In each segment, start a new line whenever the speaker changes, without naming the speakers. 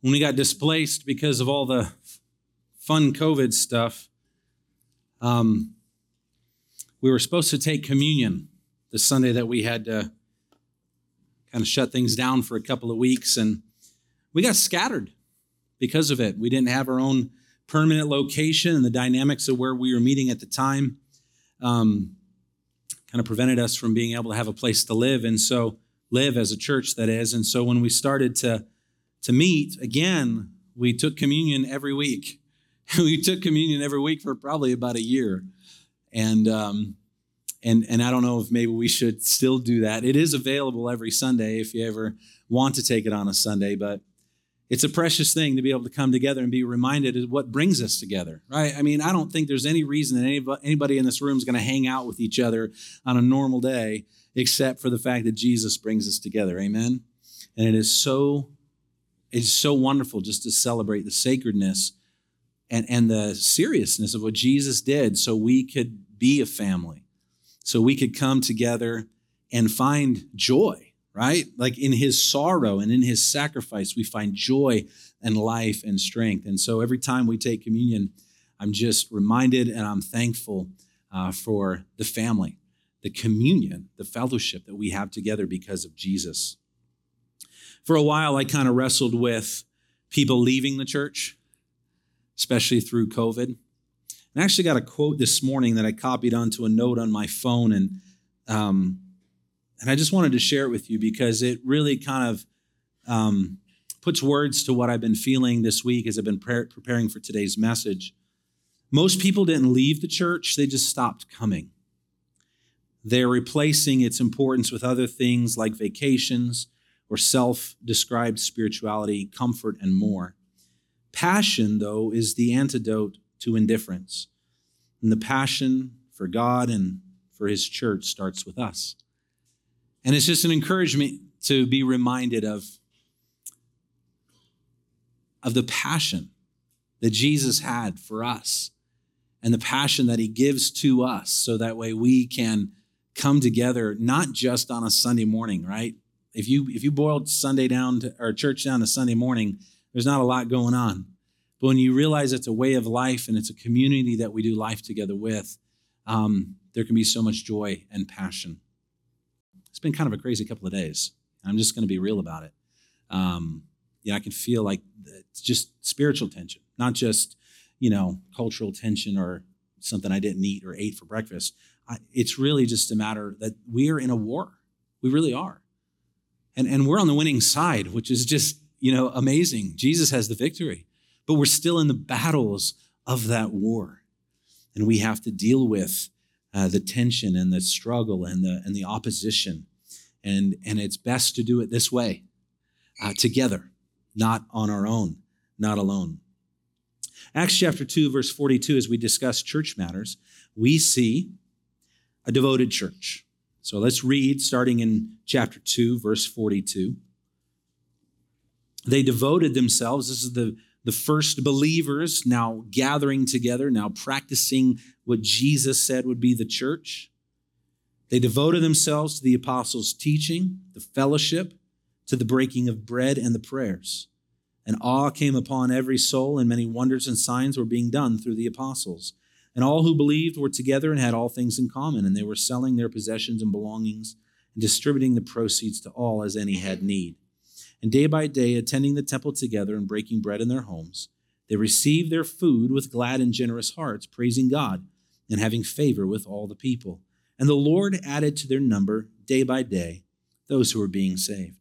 when we got displaced because of all the fun COVID stuff, we were supposed to take communion the Sunday that we had to kind of shut things down for a couple of weeks, and we got scattered because of it. We didn't have our own permanent location, and the dynamics of where we were meeting at the time kind of prevented us from being able to have a place to live, and so live as a church, that is. And so when we started to meet again, we took communion every week. We took communion every week for probably about a year. And I don't know if maybe we should still do that. It is available every Sunday if you ever want to take it on a Sunday, but it's a precious thing to be able to come together and be reminded of what brings us together, right? I mean, I don't think there's any reason that anybody in this room is going to hang out with each other on a normal day except for the fact that Jesus brings us together, amen? And it's so wonderful just to celebrate the sacredness and the seriousness of what Jesus did so we could be a family, so we could come together and find joy, right? Like in his sorrow and in his sacrifice, we find joy and life and strength. And so every time we take communion, I'm just reminded and I'm thankful for the family, the communion, the fellowship that we have together because of Jesus. For a while, I kind of wrestled with people leaving the church, especially through COVID. And I actually got a quote this morning that I copied onto a note on my phone, and I just wanted to share it with you because it really kind of puts words to what I've been feeling this week as I've been preparing for today's message. Most people didn't leave the church, they just stopped coming. They're replacing its importance with other things like vacations or self-described spirituality, comfort, and more. Passion, though, is the antidote to indifference. And the passion for God and for his church starts with us. And it's just an encouragement to be reminded of the passion that Jesus had for us and the passion that he gives to us so that way we can come together, not just on a Sunday morning, right? If you boiled Sunday down to, or church down to Sunday morning, there's not a lot going on. But when you realize it's a way of life and it's a community that we do life together with, there can be so much joy and passion. It's been kind of a crazy couple of days. I'm just going to be real about it. I can feel like it's just spiritual tension, not just, cultural tension or something I didn't eat or ate for breakfast. It's really just a matter that we are in a war. We really are. And we're on the winning side, which is just, amazing. Jesus has the victory, but we're still in the battles of that war. And we have to deal with the tension and the struggle and the opposition. And it's best to do it this way, together, not on our own, not alone. Acts chapter 2, verse 42, as we discuss church matters, we see a devoted church. So let's read starting in chapter 2, verse 42. They devoted themselves. This is the first believers now gathering together, now practicing what Jesus said would be the church. They devoted themselves to the apostles' teaching, the fellowship, to the breaking of bread and the prayers. And awe came upon every soul, and many wonders and signs were being done through the apostles. And all who believed were together and had all things in common, and they were selling their possessions and belongings and distributing the proceeds to all as any had need. And day by day, attending the temple together and breaking bread in their homes, they received their food with glad and generous hearts, praising God and having favor with all the people. And the Lord added to their number day by day those who were being saved.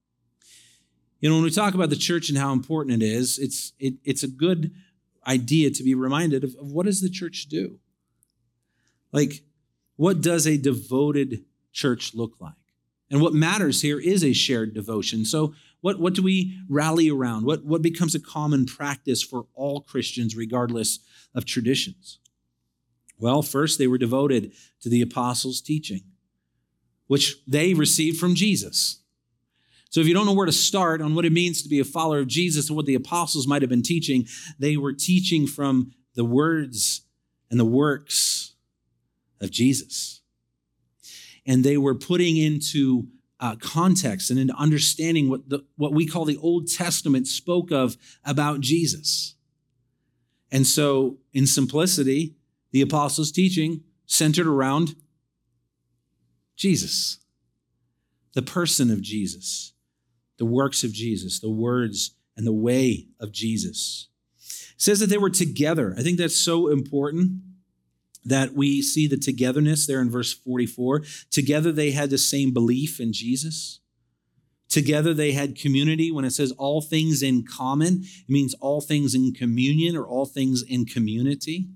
When we talk about the church and how important it is, it's a good idea to be reminded of what does the church do? Like, what does a devoted church look like? And what matters here is a shared devotion. So what do we rally around? What becomes a common practice for all Christians, regardless of traditions? Well, first, they were devoted to the apostles' teaching, which they received from Jesus. So if you don't know where to start on what it means to be a follower of Jesus and what the apostles might have been teaching, they were teaching from the words and the works of Jesus. And they were putting into context and into understanding what we call the Old Testament spoke of about Jesus. And so in simplicity, the apostles' teaching centered around Jesus, the person of Jesus, the works of Jesus, the words and the way of Jesus. It says that they were together. I think that's so important that we see the togetherness there in verse 44. Together they had the same belief in Jesus. Together they had community. When it says all things in common, it means all things in communion or all things in community.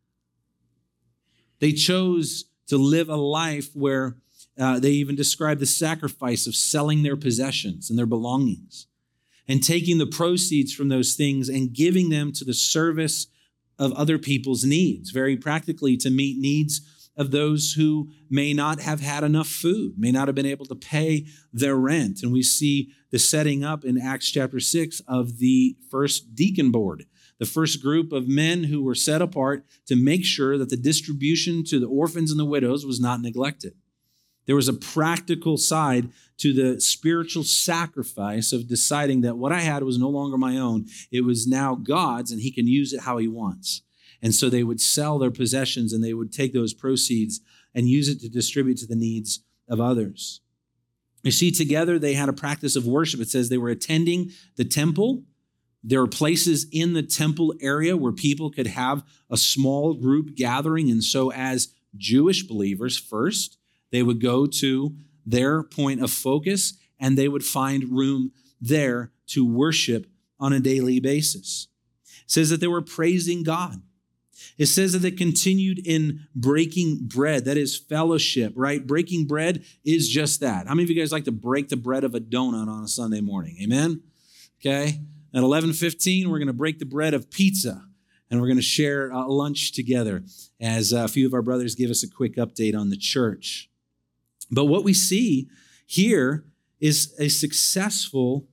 They chose to live a life where they even describe the sacrifice of selling their possessions and their belongings and taking the proceeds from those things and giving them to the service of other people's needs, very practically to meet needs of those who may not have had enough food, may not have been able to pay their rent. And we see the setting up in Acts chapter 6 of the first deacon board, the first group of men who were set apart to make sure that the distribution to the orphans and the widows was not neglected. There was a practical side to the spiritual sacrifice of deciding that what I had was no longer my own. It was now God's, and he can use it how he wants. And so they would sell their possessions and they would take those proceeds and use it to distribute to the needs of others. You see, together they had a practice of worship. It says they were attending the temple. There were places in the temple area where people could have a small group gathering. And so as Jewish believers first, they would go to their point of focus and they would find room there to worship on a daily basis. It says that they were praising God. It says that they continued in breaking bread. That is fellowship, right? Breaking bread is just that. How many of you guys like to break the bread of a donut on a Sunday morning? Amen? Okay. At 11:15, we're going to break the bread of pizza. And we're going to share lunch together as a few of our brothers give us a quick update on the church. But what we see here is a successful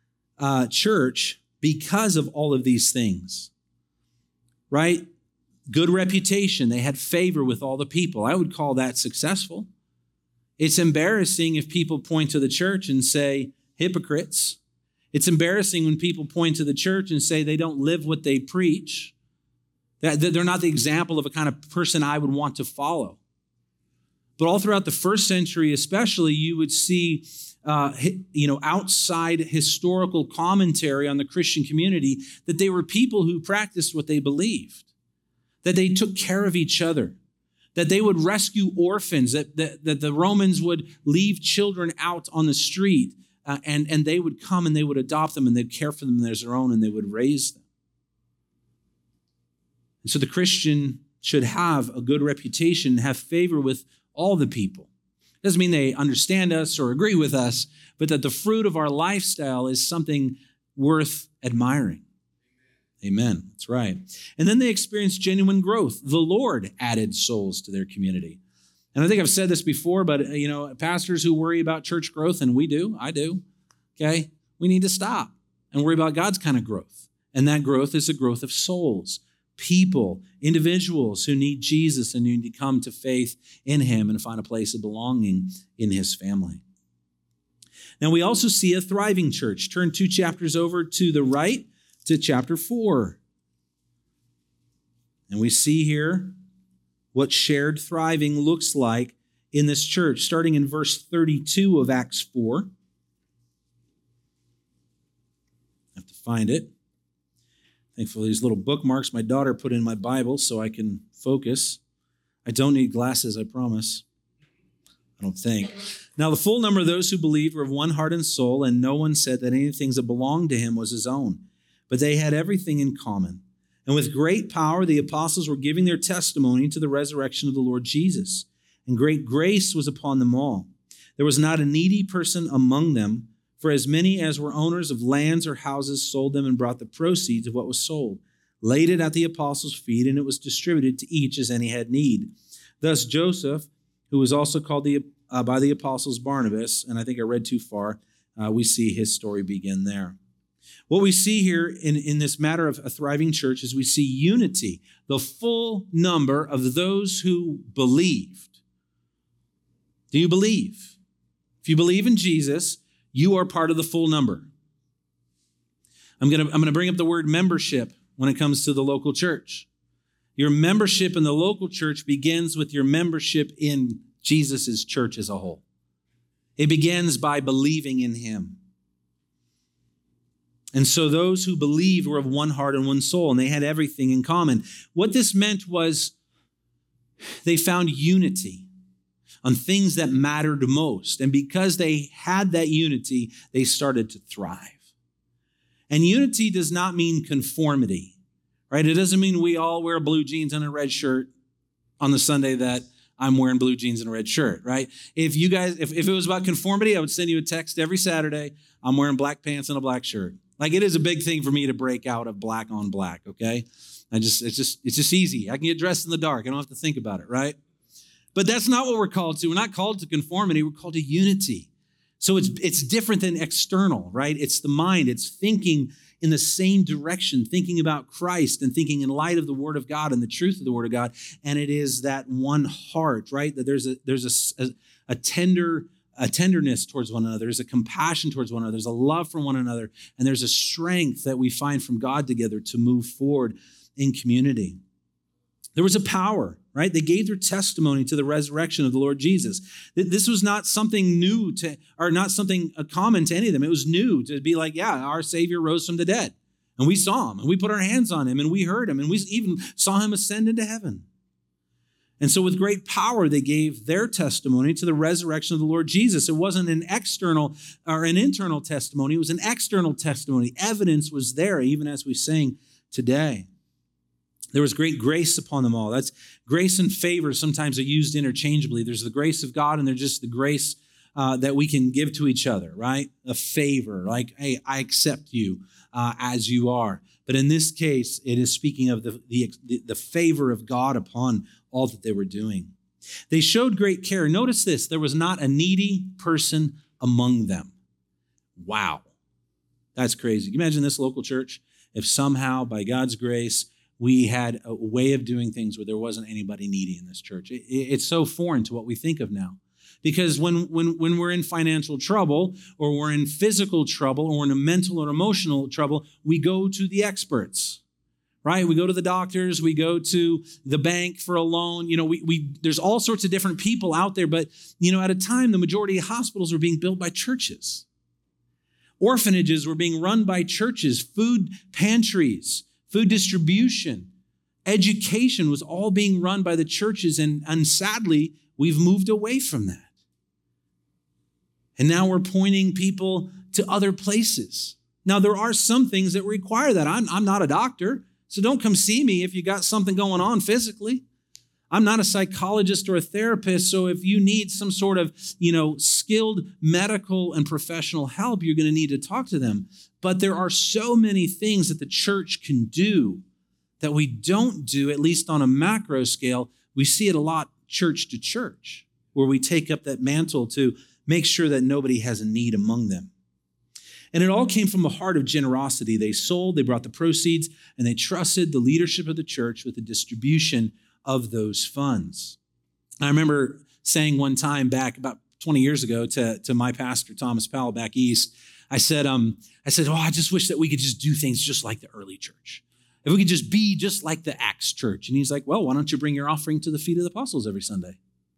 church because of all of these things, right? Good reputation. They had favor with all the people. I would call that successful. It's embarrassing if people point to the church and say, hypocrites. It's embarrassing when people point to the church and say they don't live what they preach. That they're not the example of a kind of person I would want to follow. But all throughout the first century especially, you would see outside historical commentary on the Christian community that they were people who practiced what they believed, that they took care of each other, that they would rescue orphans, that the Romans would leave children out on the street and they would come and they would adopt them and they'd care for them as their own and they would raise them. And so the Christian should have a good reputation, have favor with all the people. Doesn't mean they understand us or agree with us, but that the fruit of our lifestyle is something worth admiring. Amen. That's right. And then they experienced genuine growth. The Lord added souls to their community. And I think I've said this before, but pastors who worry about church growth, and I do, okay, we need to stop and worry about God's kind of growth. And that growth is a growth of souls, people, individuals who need Jesus and need to come to faith in him and find a place of belonging in his family. Now we also see a thriving church. Turn 2 chapters over to the right to chapter 4. And we see here what shared thriving looks like in this church, starting in verse 32 of Acts 4. I have to find it. Thankfully, these little bookmarks my daughter put in my Bible so I can focus. I don't need glasses, I promise. I don't think. Now, the full number of those who believed were of one heart and soul, and no one said that anything that belonged to him was his own, but they had everything in common. And with great power, the apostles were giving their testimony to the resurrection of the Lord Jesus, and great grace was upon them all. There was not a needy person among them, for as many as were owners of lands or houses sold them and brought the proceeds of what was sold, laid it at the apostles' feet, and it was distributed to each as any had need. Thus Joseph, who was also called by the apostles Barnabas, and I think I read too far, we see his story begin there. What we see here in this matter of a thriving church is we see unity, the full number of those who believed. Do you believe? If you believe in Jesus, you are part of the full number. I'm going to bring up the word membership when it comes to the local church. Your membership in the local church begins with your membership in Jesus' church as a whole. It begins by believing in him. And so those who believed were of one heart and one soul, and they had everything in common. What this meant was they found unity on things that mattered most. And because they had that unity, they started to thrive. And unity does not mean conformity, right? It doesn't mean we all wear blue jeans and a red shirt on the Sunday that I'm wearing blue jeans and a red shirt, right? If it was about conformity, I would send you a text every Saturday. I'm wearing black pants and a black shirt. Like, it is a big thing for me to break out of black on black, okay? It's just easy. I can get dressed in the dark. I don't have to think about it, right? But that's not what we're called to. We're not called to conformity. We're called to unity. So it's different than external, right? It's the mind. It's thinking in the same direction, thinking about Christ and thinking in light of the Word of God and the truth of the Word of God. And it is that one heart, right? That there's a tenderness towards one another. There's a compassion towards one another. There's a love for one another. And there's a strength that we find from God together to move forward in community. There was a power, right? They gave their testimony to the resurrection of the Lord Jesus. This was not something new not something common to any of them. It was new to be like, yeah, our Savior rose from the dead. And we saw him, and we put our hands on him, and we heard him, and we even saw him ascend into heaven. And so with great power, they gave their testimony to the resurrection of the Lord Jesus. It wasn't an external or an internal testimony. It was an external testimony. Evidence was there, even as we sang today. There was great grace upon them all. That's grace and favor sometimes are used interchangeably. There's the grace of God, and there's just the grace that we can give to each other, right? A favor, like, hey, I accept you as you are. But in this case, it is speaking of the favor of God upon all that they were doing. They showed great care. Notice this, there was not a needy person among them. Wow. That's crazy. Can you imagine this local church? If somehow, by God's grace, we had a way of doing things where there wasn't anybody needy in this church. It's so foreign to what we think of now. Because when we're in financial trouble, or we're in physical trouble, or we're in a mental or emotional trouble, we go to the experts, right? We go to the doctors, we go to the bank for a loan. There's all sorts of different people out there, but at a time, the majority of hospitals were being built by churches. Orphanages were being run by churches, food pantries, food distribution, education was all being run by the churches, and sadly, we've moved away from that. And now we're pointing people to other places. Now, there are some things that require that. I'm not a doctor, so don't come see me if you got something going on physically. I'm not a psychologist or a therapist, so if you need some sort of, skilled medical and professional help, you're going to need to talk to them. But there are so many things that the church can do that we don't do, at least on a macro scale. We see it a lot church to church, where we take up that mantle to make sure that nobody has a need among them. And it all came from a heart of generosity. They sold, they brought the proceeds, and they trusted the leadership of the church with the distribution of those funds. I remember saying one time back about 20 years ago to my pastor, Thomas Powell, back east, I said, I just wish that we could just do things just like the early church. If we could just be just like the Acts church. And he's like, well, why don't you bring your offering to the feet of the apostles every Sunday?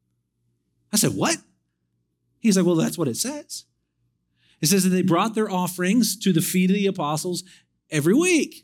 I said, what? He's like, well, that's what it says. It says that they brought their offerings to the feet of the apostles every week.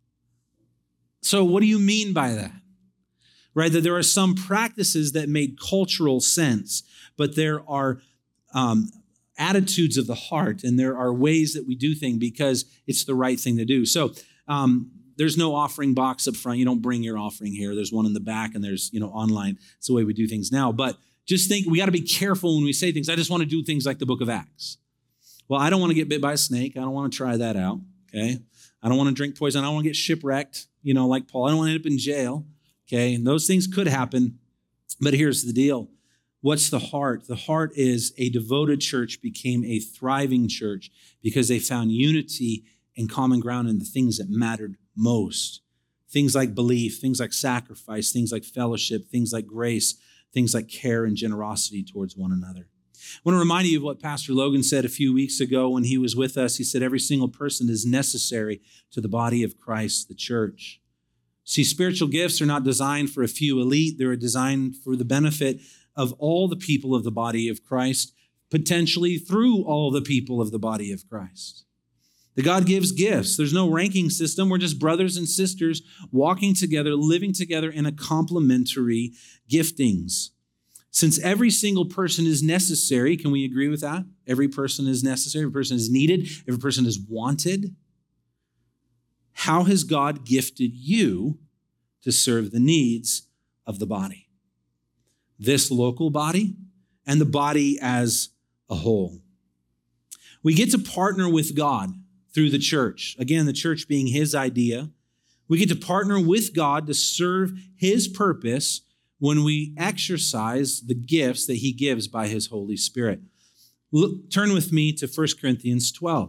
So what do you mean by that? Right, that there are some practices that made cultural sense, but there are attitudes of the heart, and there are ways that we do things because it's the right thing to do. So there's no offering box up front. You don't bring your offering here. There's one in the back, and there's online. It's the way we do things now. But just think, we got to be careful when we say things. I just want to do things like the book of Acts. Well, I don't want to get bit by a snake. I don't want to try that out, okay? I don't want to drink poison. I don't want to get shipwrecked, like Paul. I don't want to end up in jail. Okay, and those things could happen, but here's the deal. What's the heart? The heart is a devoted church became a thriving church because they found unity and common ground in the things that mattered most. Things like belief, things like sacrifice, things like fellowship, things like grace, things like care and generosity towards one another. I want to remind you of what Pastor Logan said a few weeks ago when he was with us. He said, every single person is necessary to the body of Christ, the church. See, spiritual gifts are not designed for a few elite. They're designed for the benefit of all the people of the body of Christ, potentially through all the people of the body of Christ. That God gives gifts. There's no ranking system. We're just brothers and sisters walking together, living together in a complementary giftings. Since every single person is necessary, can we agree with that? Every person is necessary. Every person is needed. Every person is wanted. How has God gifted you to serve the needs of the body? This local body and the body as a whole. We get to partner with God through the church. Again, the church being his idea. We get to partner with God to serve his purpose when we exercise the gifts that he gives by his Holy Spirit. Turn with me to 1 Corinthians 12.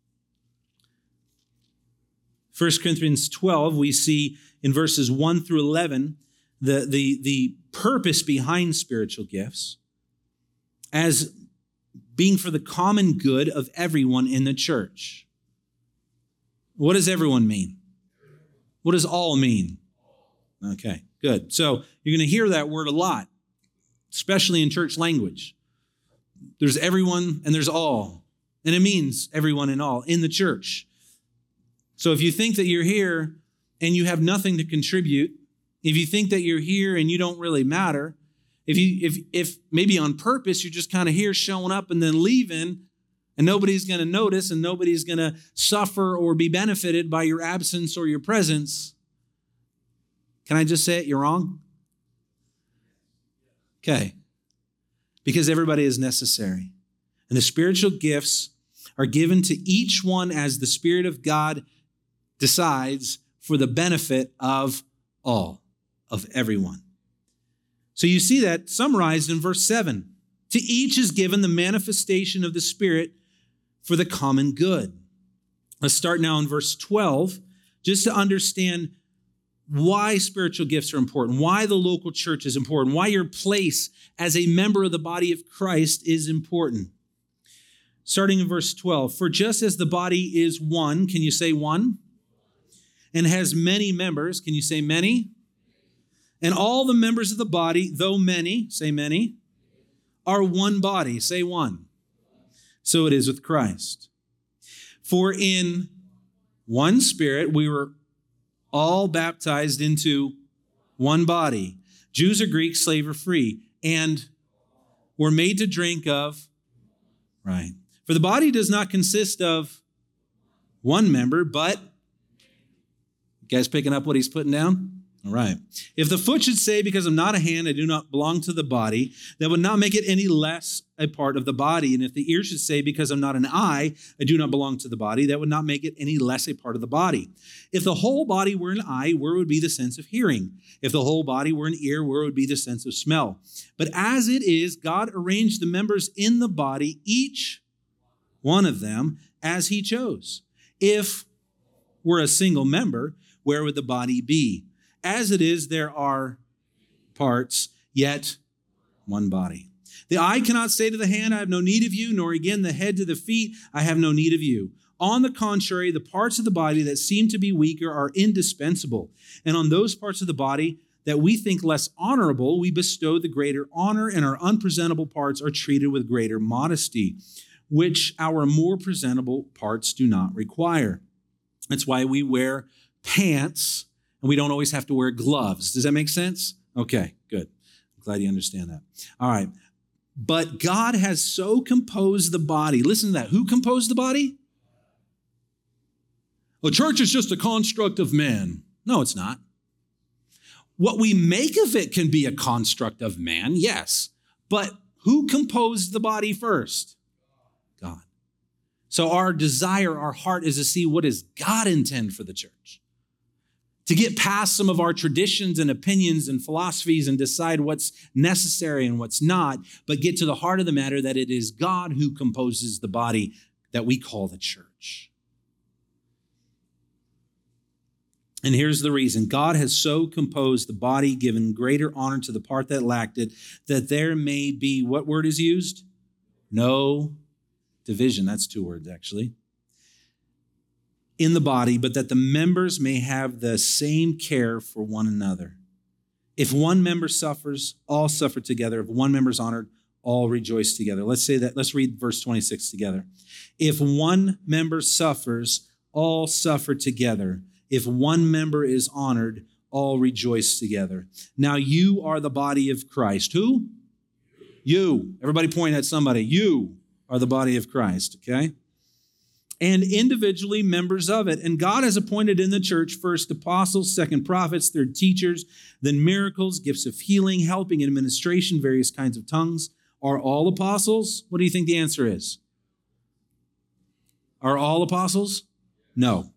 1 Corinthians 12, we see in verses 1 through 11, the purpose behind spiritual gifts as being for the common good of everyone in the church. What does everyone mean? What does all mean? Okay, good. So you're going to hear that word a lot, especially in church language. There's everyone and there's all. And it means everyone and all in the church. So if you think that you're here and you have nothing to contribute, if you think that you're here and you don't really matter, if maybe on purpose you're just kind of here showing up and then leaving, and nobody's going to notice and nobody's going to suffer or be benefited by your absence or your presence, can I just say it? You're wrong? Okay. Because everybody is necessary. And the spiritual gifts are given to each one as the Spirit of God decides for the benefit of all, of everyone. So you see that summarized in verse 7. To each is given the manifestation of the Spirit for the common good. Let's start now in verse 12, just to understand why spiritual gifts are important, why the local church is important, why your place as a member of the body of Christ is important. Starting in verse 12, for just as the body is one, can you say one? And has many members, can you say many? And all the members of the body, though many, say many, are one body, say one. So it is with Christ. For in one Spirit we were all baptized into one body, Jews or Greeks, slave or free, and were made to drink of, right. For the body does not consist of one member, but, you guys picking up what he's putting down? All right. If the foot should say, because I'm not a hand, I do not belong to the body, that would not make it any less a part of the body. And if the ear should say, because I'm not an eye, I do not belong to the body, that would not make it any less a part of the body. If the whole body were an eye, where would be the sense of hearing? If the whole body were an ear, where would be the sense of smell? But as it is, God arranged the members in the body, each one of them, as he chose. If we're a single member, where would the body be? As it is, there are parts, yet one body. The eye cannot say to the hand, I have no need of you, nor again the head to the feet, I have no need of you. On the contrary, the parts of the body that seem to be weaker are indispensable. And on those parts of the body that we think less honorable, we bestow the greater honor, and our unpresentable parts are treated with greater modesty, which our more presentable parts do not require. That's why we wear pants, and we don't always have to wear gloves. Does that make sense? Okay, good. I'm glad you understand that. All right. But God has so composed the body. Listen to that. Who composed the body? The church is just a construct of man. No, it's not. What we make of it can be a construct of man, yes. But who composed the body first? God. So our desire, our heart is to see what does God intend for the church. To get past some of our traditions and opinions and philosophies and decide what's necessary and what's not, but get to the heart of the matter that it is God who composes the body that we call the church. And here's the reason. God has so composed the body, given greater honor to the part that lacked it, that there may be, what word is used? No division. That's 2 words, actually. In the body, but that the members may have the same care for one another. If one member suffers, all suffer together. If one member is honored, all rejoice together. Let's say that. Let's read verse 26 together. If one member suffers, all suffer together. If one member is honored, all rejoice together. Now you are the body of Christ. Who? You. Everybody point at somebody. You are the body of Christ, okay? And individually members of it. And God has appointed in the church first apostles, second prophets, third teachers, then miracles, gifts of healing, helping, administration, various kinds of tongues. Are all apostles? What do you think the answer is? Are all apostles? No.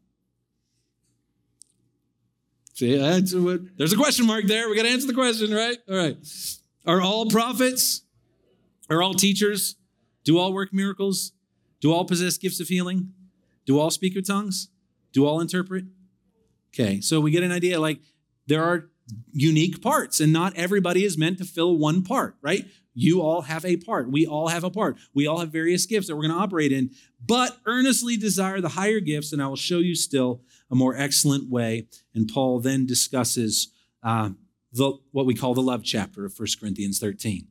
See, there's a question mark there. We got to answer the question, right? All right. Are all prophets? Are all teachers? Do all work miracles? Do all possess gifts of healing? Do all speak with tongues? Do all interpret? Okay, so we get an idea, like there are unique parts and not everybody is meant to fill one part, right? You all have a part. We all have a part. We all have various gifts that we're going to operate in, but earnestly desire the higher gifts, and I will show you still a more excellent way. And Paul then discusses what we call the love chapter of 1 Corinthians 13.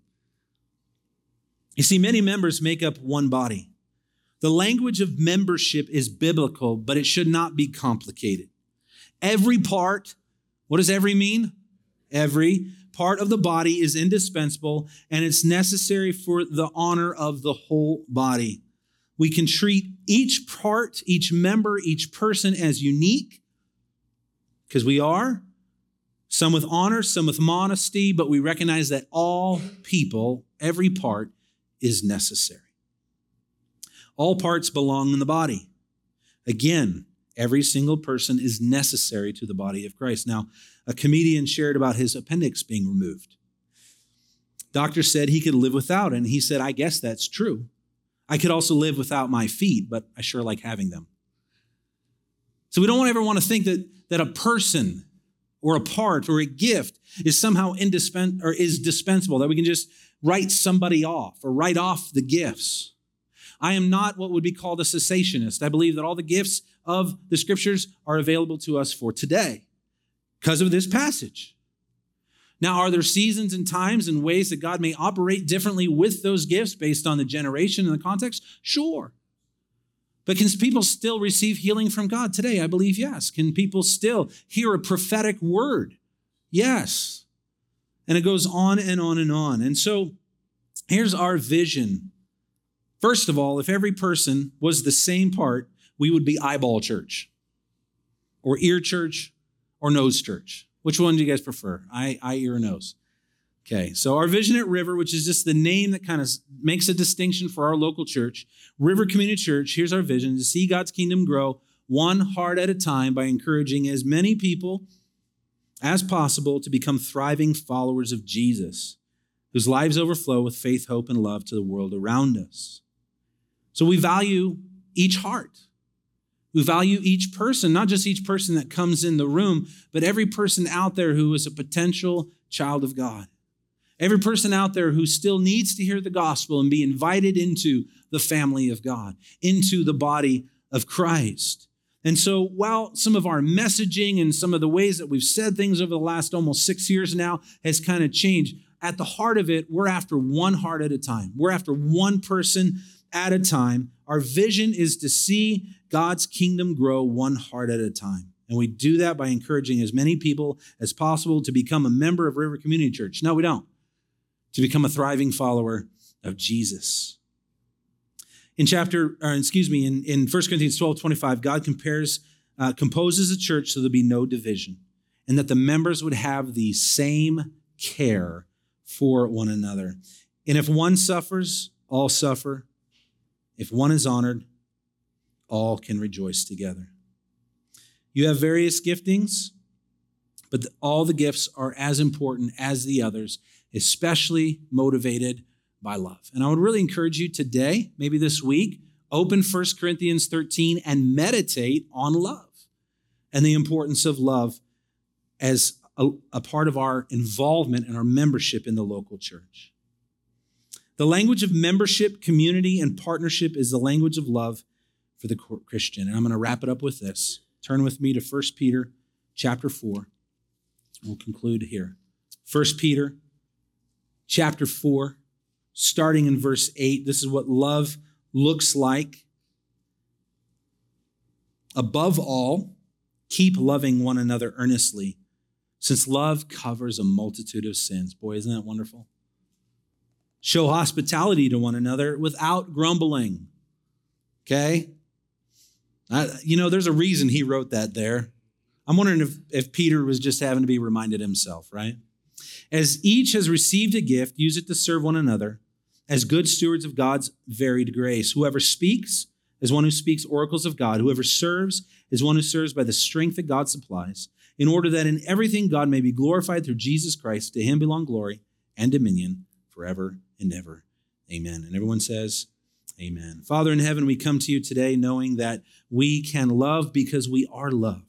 You see, many members make up one body. The language of membership is biblical, but it should not be complicated. Every part, what does every mean? Every part of the body is indispensable, and it's necessary for the honor of the whole body. We can treat each part, each member, each person as unique, because we are, some with honor, some with modesty, but we recognize that all people, every part, is necessary. All parts belong in the body. Again, every single person is necessary to the body of Christ. Now, a comedian shared about his appendix being removed. Doctor said he could live without it, and he said, I guess that's true. I could also live without my feet, but I sure like having them. So we don't ever want to think that a person or a part or a gift is somehow dispensable, that we can just write somebody off or write off the gifts. I am not what would be called a cessationist. I believe that all the gifts of the scriptures are available to us for today because of this passage. Now, are there seasons and times and ways that God may operate differently with those gifts based on the generation and the context? Sure. But can people still receive healing from God today? I believe yes. Can people still hear a prophetic word? Yes. And it goes on and on and on. And so here's our vision. First of all, if every person was the same part, we would be eyeball church or ear church or nose church. Which one do you guys prefer? Eye, ear, or nose? Okay, so our vision at River, which is just the name that kind of makes a distinction for our local church, River Community Church, here's our vision, to see God's kingdom grow one heart at a time by encouraging as many people as possible to become thriving followers of Jesus, whose lives overflow with faith, hope, and love to the world around us. So we value each heart. We value each person, not just each person that comes in the room, but every person out there who is a potential child of God. Every person out there who still needs to hear the gospel and be invited into the family of God, into the body of Christ. And so while some of our messaging and some of the ways that we've said things over the last almost 6 years now has kind of changed, at the heart of it, we're after one heart at a time. We're after one person at a time. Our vision is to see God's kingdom grow one heart at a time. And we do that by encouraging as many people as possible to become a member of River Community Church. No, we don't. To become a thriving follower of Jesus. In 1 Corinthians 12:25, God composes a church so there'll be no division, and that the members would have the same care for one another. And if one suffers, all suffer. If one is honored, all can rejoice together. You have various giftings, but all the gifts are as important as the others, especially motivated by love. And I would really encourage you today, maybe this week, open 1 Corinthians 13 and meditate on love and the importance of love as a part of our involvement and our membership in the local church. The language of membership, community, and partnership is the language of love for the Christian. And I'm going to wrap it up with this. Turn with me to 1 Peter chapter 4. We'll conclude here. 1 Peter chapter 4, starting in verse 8. This is what love looks like. Above all, keep loving one another earnestly, since love covers a multitude of sins. Boy, isn't that wonderful? Show hospitality to one another without grumbling. Okay? There's a reason he wrote that there. I'm wondering if Peter was just having to be reminded himself, right? As each has received a gift, use it to serve one another as good stewards of God's varied grace. Whoever speaks is one who speaks oracles of God. Whoever serves is one who serves by the strength that God supplies, in order that in everything God may be glorified through Jesus Christ. To him belong glory and dominion forever and ever. Amen. And everyone says, amen. Father in heaven, we come to you today knowing that we can love because we are loved.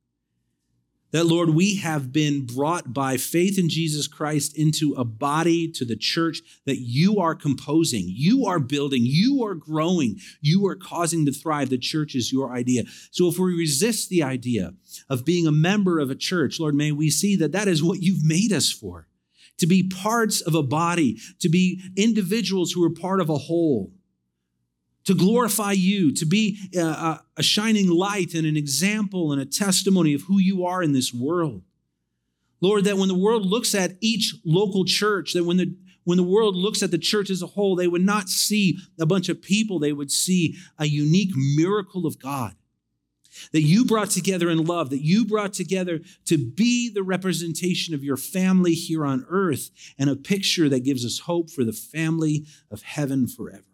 That, Lord, we have been brought by faith in Jesus Christ into a body, to the church that you are composing, you are building, you are growing, you are causing to thrive. The church is your idea. So if we resist the idea of being a member of a church, Lord, may we see that that is what you've made us for, to be parts of a body, to be individuals who are part of a whole, to glorify you, to be a shining light and an example and a testimony of who you are in this world. Lord, that when the world looks at each local church, that when the world looks at the church as a whole, they would not see a bunch of people, they would see a unique miracle of God that you brought together in love, that you brought together to be the representation of your family here on earth, and a picture that gives us hope for the family of heaven forever.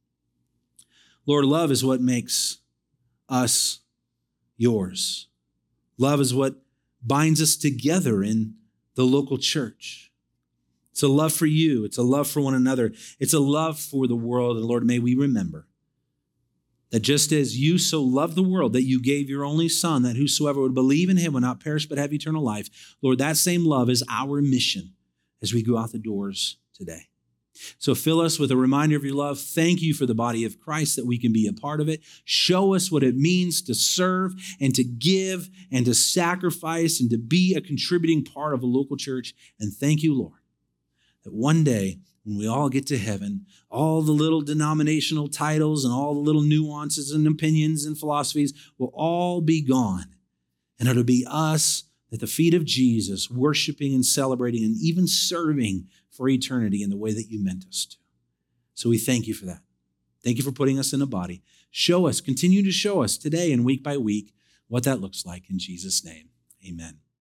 Lord, love is what makes us yours. Love is what binds us together in the local church. It's a love for you. It's a love for one another. It's a love for the world. And Lord, may we remember that just as you so loved the world, that you gave your only Son, that whosoever would believe in him would not perish but have eternal life. Lord, that same love is our mission as we go out the doors today. So fill us with a reminder of your love. Thank you for the body of Christ, that we can be a part of it. Show us what it means to serve and to give and to sacrifice and to be a contributing part of a local church. And thank you, Lord, that one day when we all get to heaven, all the little denominational titles and all the little nuances and opinions and philosophies will all be gone. And it'll be us at the feet of Jesus, worshiping and celebrating and even serving for eternity in the way that you meant us to. So we thank you for that. Thank you for putting us in a body. Show us, continue to show us today and week by week what that looks like in Jesus' name. Amen.